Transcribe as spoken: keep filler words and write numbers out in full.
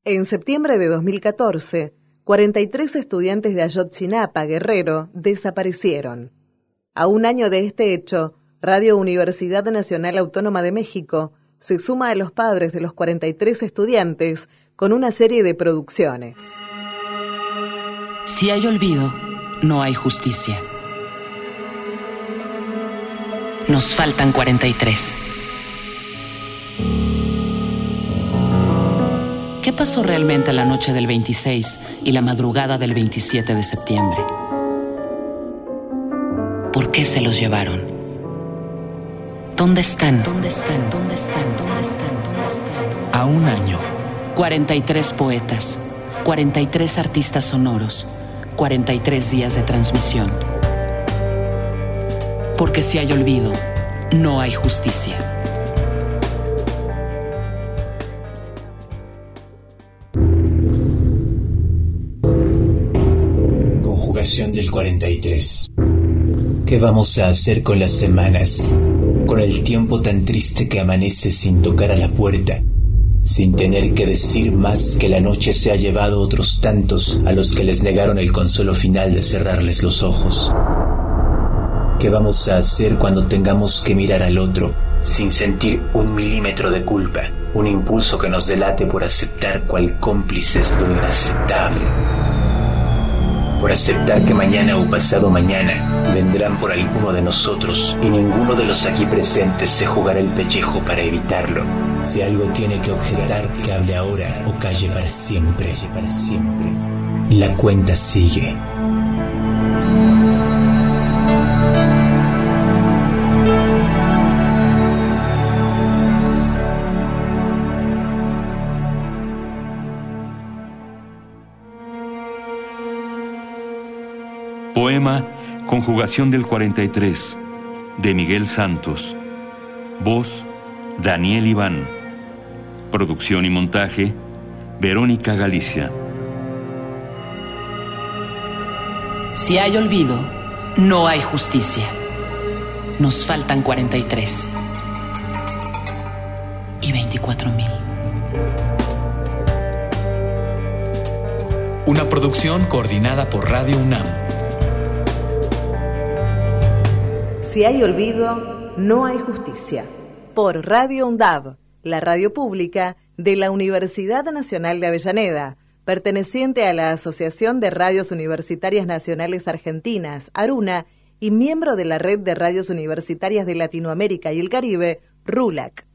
En septiembre de dos mil catorce, cuarenta y tres estudiantes de Ayotzinapa, Guerrero, desaparecieron. A un año de este hecho, Radio Universidad Nacional Autónoma de México se suma a los padres de los cuarenta y tres estudiantes con una serie de producciones. Si hay olvido, no hay justicia. Nos faltan cuarenta y tres. ¿Qué pasó realmente la noche del veintiséis y la madrugada del veintisiete de septiembre? ¿Por qué se los llevaron? ¿Dónde están? ¿Dónde están? ¿Dónde están? ¿Dónde están? ¿Dónde están? A un año. cuarenta y tres poetas, cuarenta y tres artistas sonoros, cuarenta y tres días de transmisión. Porque si hay olvido, no hay justicia. Conjugación del cuarenta y tres. ¿Qué vamos a hacer con las semanas? Con el tiempo tan triste que amanece sin tocar a la puerta, sin tener que decir más que la noche se ha llevado otros tantos a los que les negaron el consuelo final de cerrarles los ojos. ¿Qué vamos a hacer cuando tengamos que mirar al otro sin sentir un milímetro de culpa, un impulso que nos delate por aceptar cual cómplices lo inaceptable? Por aceptar que mañana o pasado mañana vendrán por alguno de nosotros y ninguno de los aquí presentes se jugará el pellejo para evitarlo. Si algo tiene que objetar, que hable ahora o calle para siempre. Para siempre. La cuenta sigue. Poema Conjugación del cuarenta y tres, de Miguel Santos. Voz, Daniel Iván. Producción y montaje, Verónica Galicia. Si hay olvido, no hay justicia. Nos faltan cuarenta y tres. Y veinticuatro mil. Una producción coordinada por Radio UNAM. Si hay olvido, no hay justicia. Por Radio UNDAV, la radio pública de la Universidad Nacional de Avellaneda, perteneciente a la Asociación de Radios Universitarias Nacionales Argentinas, ARUNA, y miembro de la Red de Radios Universitarias de Latinoamérica y el Caribe, RULAC.